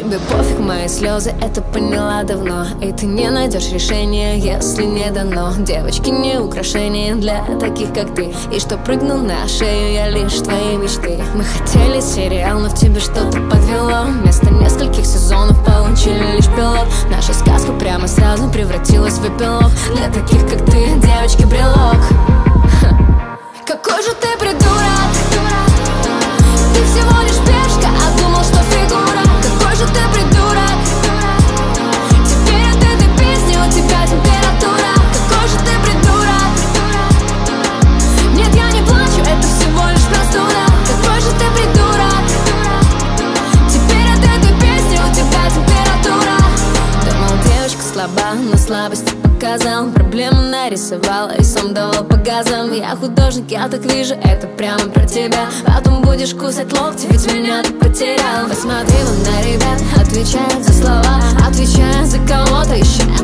Тебе пофиг мои слезы, это поняла давно. И ты не найдешь решения, если не дано. Девочки не украшения для таких, как ты. И что прыгнул на шею, я лишь твоей мечты. Мы хотели сериал, но в тебе что-то подвело. Вместо нескольких сезонов получили лишь пилот. Наша сказка прямо сразу превратилась в эпилог. Для таких, как ты, девочки, брелок. Какой же ты придурок! Ты всего лишь пешка, а думал, что фигура. Какой же ты придурок! Теперь от этой песни у тебя температура. Какой же ты придурок! Нет, я не плачу, это всего лишь простуда. Какой же ты придурок! Теперь от этой песни у тебя температура. Думал, девочка слаба, но слабость показал. Проблему нарисовал и сам давал по газам. Я художник, я так вижу, это прямо про тебя. Потом будешь кусать локти, ведь меня ты потерял. Посмотри вон на ребят, отвечают за слова, отвечают за кого-то еще.